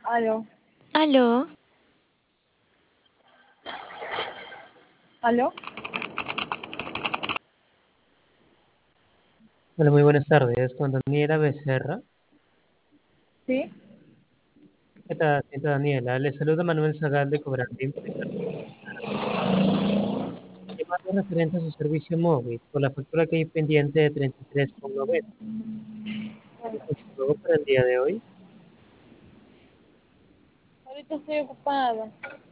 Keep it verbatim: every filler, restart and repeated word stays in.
Aló, Aló, aló, Hola, muy buenas tardes, con Daniela Becerra. sí, ¿Qué tal, señorita Daniela? Le saluda Manuel Zagal de Cobrandín, llamando referente a su servicio móvil por la factura que hay pendiente de treinta y tres con noventa. ¿Confirmó para el día de hoy? ahorita estoy ocupada.